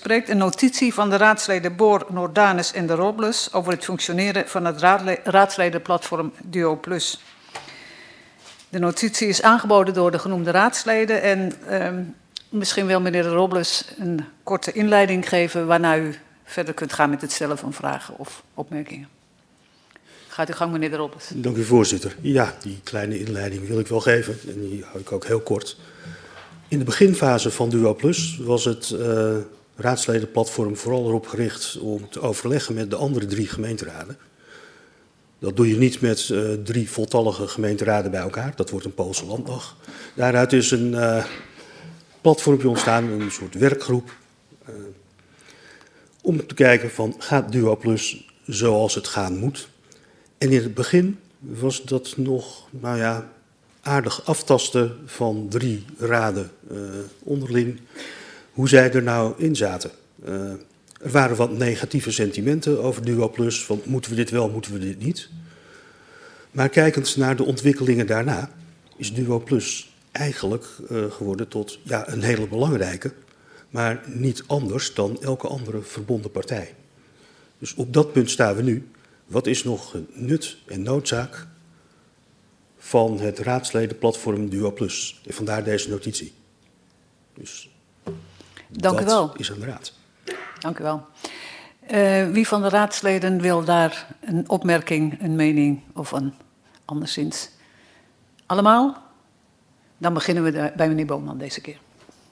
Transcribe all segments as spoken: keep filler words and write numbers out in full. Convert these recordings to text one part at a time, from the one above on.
bespreekt een notitie van de raadsleden Boor, Noordanus en de Robles over het functioneren van het raadsledenplatform Duo Plus. De notitie is aangeboden door de genoemde raadsleden en uh, misschien wil meneer de Robles een korte inleiding geven waarna u verder kunt gaan met het stellen van vragen of opmerkingen. Gaat uw gang, meneer de Robles. Dank u, voorzitter. Ja, die kleine inleiding wil ik wel geven en die hou ik ook heel kort. In de beginfase van Duo Plus was het uh, raadsledenplatform vooral erop gericht om te overleggen met de andere drie gemeenteraden. Dat doe je niet met uh, drie voltallige gemeenteraden bij elkaar. Dat wordt een Poolse landdag. Daaruit is een uh, platformpje ontstaan, een soort werkgroep. Uh, om te kijken van, gaat Duo Plus zoals het gaan moet? En in het begin was dat nog, nou ja, aardig aftasten van drie raden uh, onderling. Hoe zij er nou in zaten. Uh, er waren wat negatieve sentimenten over Duo Plus. Van moeten we dit wel, moeten we dit niet. Maar kijkend naar de ontwikkelingen daarna is Duo Plus eigenlijk uh, geworden tot ja, een hele belangrijke. Maar niet anders dan elke andere verbonden partij. Dus op dat punt staan we nu. Wat is nog nut en noodzaak van het raadsledenplatform Duo Plus? En vandaar deze notitie. Dus Dank dat u wel. is aan de raad. Dank u wel. Uh, wie van de raadsleden wil daar een opmerking, een mening of een anderszins? Allemaal? Dan beginnen we bij meneer Boonman deze keer.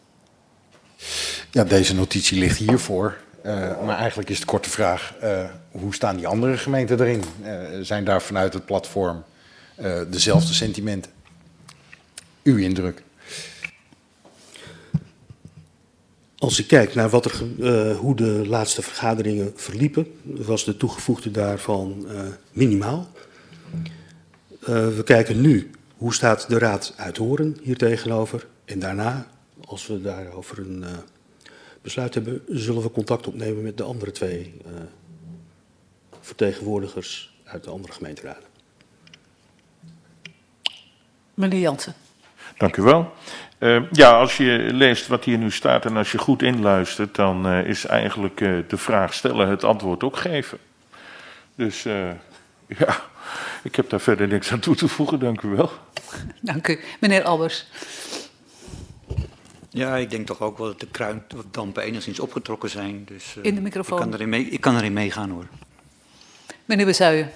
Ja, deze notitie ligt hiervoor. Uh, maar eigenlijk is de korte vraag, uh, hoe staan die andere gemeenten erin? Uh, zijn daar vanuit het platform uh, dezelfde sentimenten? Uw indruk? Als ik kijk naar wat er, uh, hoe de laatste vergaderingen verliepen, was de toegevoegde daarvan uh, minimaal. Uh, we kijken nu, hoe staat de raad uit Horen hier tegenover? En daarna, als we daarover een uh, besluit hebben, zullen we contact opnemen met de andere twee uh, vertegenwoordigers uit de andere gemeenteraden. Meneer Jansen. Dank u wel. Uh, ja, als je leest wat hier nu staat en als je goed inluistert, dan uh, is eigenlijk uh, de vraag stellen, het antwoord ook geven. Dus uh, ja, ik heb daar verder niks aan toe te voegen, dank u wel. Dank u. Meneer Albers. Ja, ik denk toch ook wel dat de kruintdampen enigszins opgetrokken zijn. Dus, uh, In de microfoon. Ik kan erin, mee, ik kan erin meegaan hoor. Meneer Bezuijen.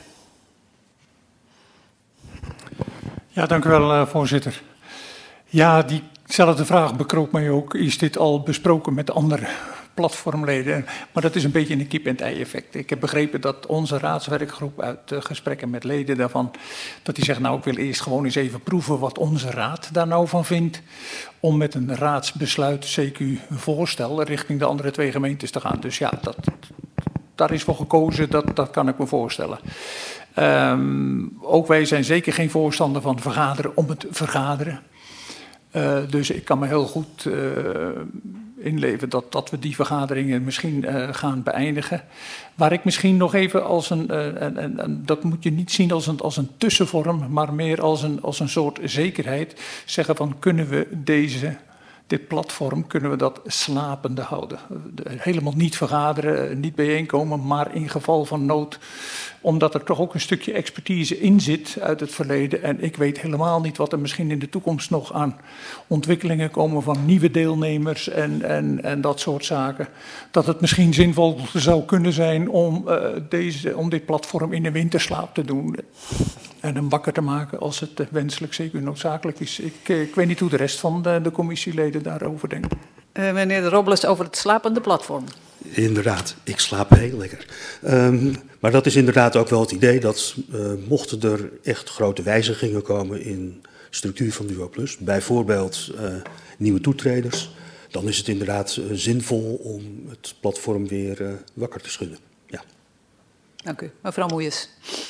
Ja, dank u wel, uh, voorzitter. Ja, diezelfde vraag bekroop mij ook. Is dit al besproken met andere platformleden? Maar dat is een beetje een kip-en-ei-effect. Ik heb begrepen dat onze raadswerkgroep uit uh, gesprekken met leden daarvan, dat die zegt, nou, ik wil eerst gewoon eens even proeven wat onze raad daar nou van vindt, om met een raadsbesluit, C Q-voorstel, richting de andere twee gemeentes te gaan. Dus ja, dat, daar is voor gekozen, dat, dat kan ik me voorstellen. Um, ook wij zijn zeker geen voorstander van vergaderen om het vergaderen. Uh, dus ik kan me heel goed uh, inleven dat, dat we die vergaderingen misschien uh, gaan beëindigen. Waar ik misschien nog even als een, uh, en, en, en dat moet je niet zien als een, als een tussenvorm, maar meer als een, als een soort zekerheid. Zeggen van, kunnen we deze, dit platform, kunnen we dat slapende houden? De, helemaal niet vergaderen, niet bijeenkomen, maar in geval van nood, omdat er toch ook een stukje expertise in zit uit het verleden. En ik weet helemaal niet wat er misschien in de toekomst nog aan ontwikkelingen komen van nieuwe deelnemers en, en, en dat soort zaken. Dat het misschien zinvol zou kunnen zijn om, uh, deze, om dit platform in de winterslaap te doen. En hem wakker te maken als het uh, wenselijk zeker noodzakelijk is. Ik, uh, ik weet niet hoe de rest van de, de commissieleden daarover denken. Uh, meneer de Robles over het slapende platform. Inderdaad, ik slaap heel lekker. Um, maar dat is inderdaad ook wel het idee dat uh, mochten er echt grote wijzigingen komen in de structuur van Duo Plus, bijvoorbeeld uh, nieuwe toetreders, dan is het inderdaad uh, zinvol om het platform weer uh, wakker te schudden. Ja. Dank u. Mevrouw Moeijers.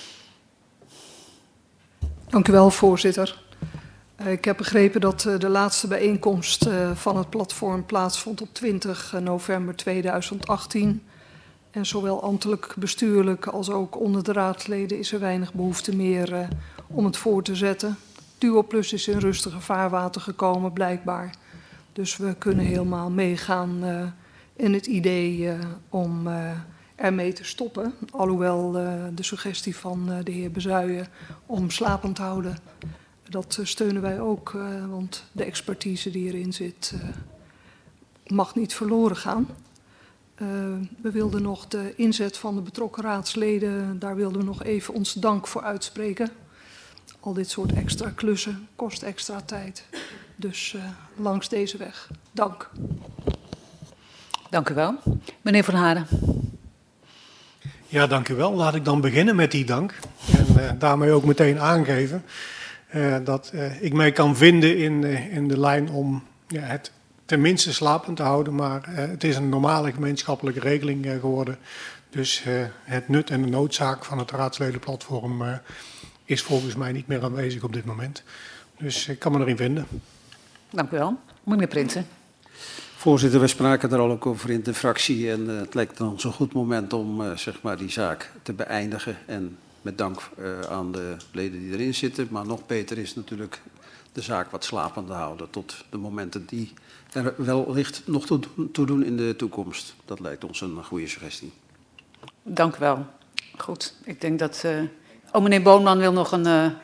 Dank u wel, voorzitter. Ik heb begrepen dat de laatste bijeenkomst van het platform plaatsvond op twintig november tweeduizend achttien. En zowel ambtelijk, bestuurlijk als ook onder de raadsleden is er weinig behoefte meer om het voor te zetten. Duo Plus is in rustige vaarwater gekomen, blijkbaar. Dus we kunnen helemaal meegaan in het idee uh, om uh, ermee te stoppen. Alhoewel uh, de suggestie van uh, de heer Bezuijen om slapend te houden, dat uh, steunen wij ook. Uh, want de expertise die erin zit uh, mag niet verloren gaan. Uh, we wilden nog de inzet van de betrokken raadsleden, daar wilden we nog even ons dank voor uitspreken. Al dit soort extra klussen kost extra tijd. Dus uh, langs deze weg. Dank. Dank u wel. Meneer Van Haren. Ja, dank u wel. Laat ik dan beginnen met die dank. En uh, daarmee ook meteen aangeven uh, dat uh, ik mij kan vinden in, uh, in de lijn om ja, het tenminste slapend te houden. Maar uh, het is een normale gemeenschappelijke regeling uh, geworden. Dus uh, het nut en de noodzaak van het raadsledenplatform uh, is volgens mij niet meer aanwezig op dit moment. Dus ik kan me erin vinden. Dank u wel. Meneer Prinsen. Voorzitter, we spraken er al ook over in de fractie en uh, het lijkt ons een goed moment om uh, zeg maar die zaak te beëindigen. En met dank uh, aan de leden die erin zitten. Maar nog beter is natuurlijk de zaak wat slapend te houden tot de momenten die er wellicht nog toe, toe doen in de toekomst. Dat lijkt ons een goede suggestie. Dank u wel. Goed, ik denk dat... Uh... Oh, meneer Boonman wil nog een... Uh...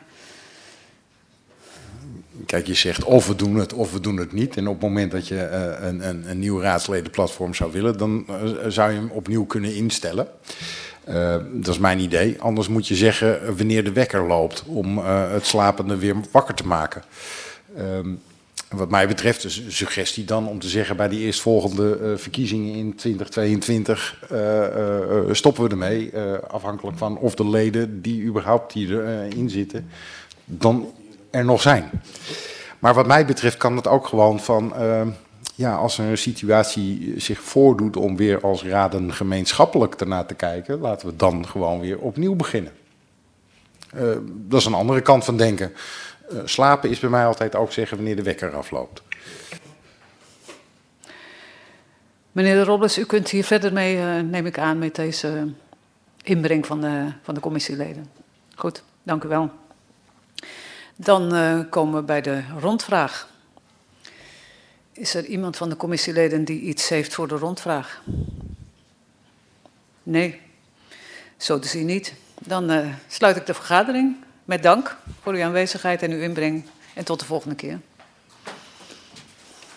Kijk, je zegt of we doen het of we doen het niet. En op het moment dat je uh, een, een, een nieuw raadsledenplatform zou willen, dan uh, zou je hem opnieuw kunnen instellen. Uh, dat is mijn idee. Anders moet je zeggen wanneer de wekker loopt om uh, het slapende weer wakker te maken. Um, wat mij betreft is een suggestie dan om te zeggen bij die eerstvolgende uh, verkiezingen in twintig tweeëntwintig uh, uh, stoppen we ermee. Uh, afhankelijk van of de leden die überhaupt hierin uh, zitten dan er nog zijn. Maar wat mij betreft kan het ook gewoon van, uh, ja, als er een situatie zich voordoet om weer als raden gemeenschappelijk ernaar te kijken, laten we dan gewoon weer opnieuw beginnen. Uh, dat is een andere kant van denken. Uh, slapen is bij mij altijd ook zeggen wanneer de wekker afloopt. Meneer de Robles, u kunt hier verder mee, uh, neem ik aan, met deze inbreng van de, van de commissieleden. Goed, dank u wel. Dan uh, komen we bij de rondvraag. Is er iemand van de commissieleden die iets heeft voor de rondvraag? Nee, zo te zien niet. Dan uh, sluit ik de vergadering met dank voor uw aanwezigheid en uw inbreng. En tot de volgende keer.